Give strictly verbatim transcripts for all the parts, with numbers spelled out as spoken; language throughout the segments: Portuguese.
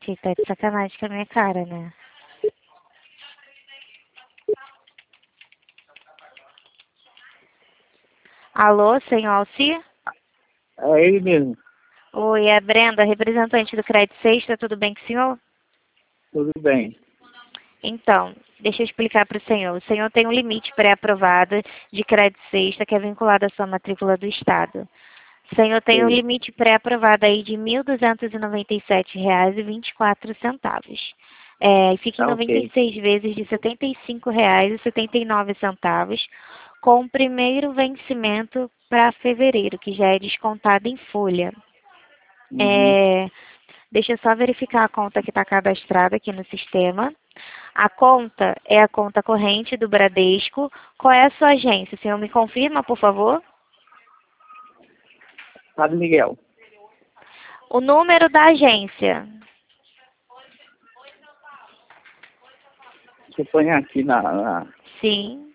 Gente, tá de sacanagem com a minha cara, né? Alô, senhor Alci? É ele mesmo. Oi, é a Brenda, representante do Crédito Sexta, tudo bem com o senhor? Tudo bem. Então, deixa eu explicar para o senhor. O senhor tem um limite pré-aprovado de crédito sexta que é vinculado à sua matrícula do Estado. O senhor tem um Sei. limite pré-aprovado aí de mil duzentos e noventa e sete reais e vinte e quatro centavos. É, e fica em Tá noventa e ok. seis vezes de setenta e cinco reais e setenta e nove centavos, com o primeiro vencimento para fevereiro, que já é descontado em folha. Uhum. É, deixa eu só verificar a conta que está cadastrada aqui no sistema. A conta é a conta corrente do Bradesco. Qual é a sua agência? O senhor me confirma, por favor? Padre Miguel. O número da agência. Você põe aqui na, na... Sim.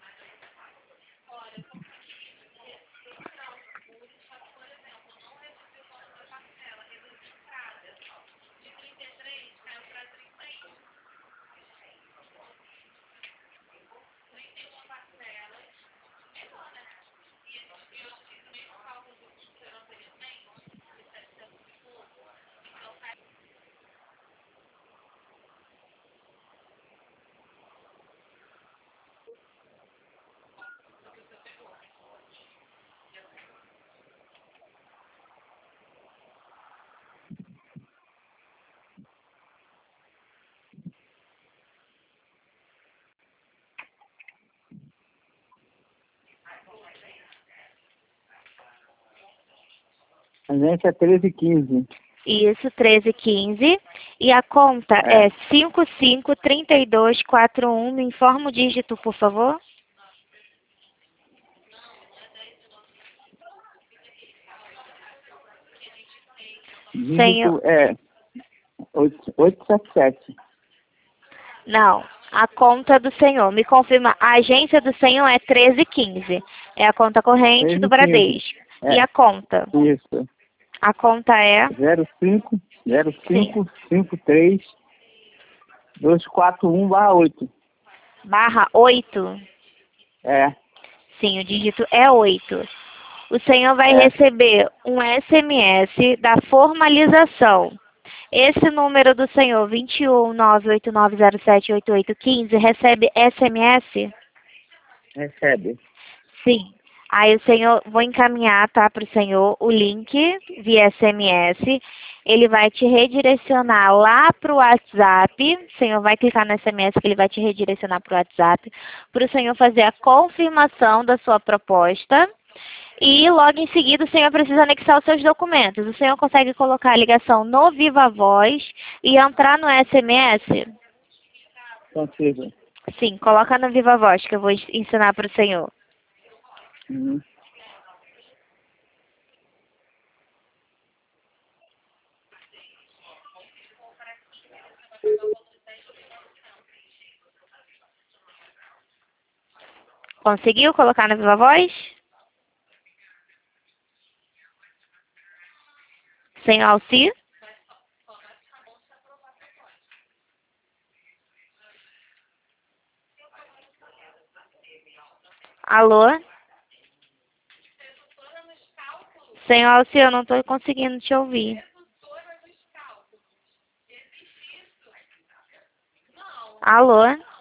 Agência é treze quinze. Isso, treze quinze. E a conta É. é cinco cinco três dois quatro um. Me informa o dígito, por favor. Senhor... Dígito é oito sete sete. Não, a conta do senhor. Me confirma. A agência do senhor é treze quinze. É a conta corrente do treze quinze. Bradesco. E É. a conta? Isso. A conta é... zero cinco zero Sim. cinco cinco três dois quatro um barra oito. Barra oito. É. Sim, o dígito é oito. O senhor vai É. receber um S M S da formalização. Esse número do senhor, dois um nove oito nove zero sete oito oito um cinco, recebe S M S? Recebe. Sim. Aí o senhor, vou encaminhar, tá, para o senhor o link via S M S. Ele vai te redirecionar lá para o WhatsApp. O senhor vai clicar no S M S que ele vai te redirecionar para o WhatsApp, para o senhor fazer a confirmação da sua proposta. E logo em seguida o senhor precisa anexar os seus documentos. O senhor consegue colocar a ligação no Viva Voz e entrar no S M S? Consigo. Sim, coloca no Viva Voz que eu vou ensinar para o senhor. Uhum. Conseguiu colocar no Viva Voz? Senhor Alci? Alô? Senhor Alci, eu não estou conseguindo te ouvir. Alô?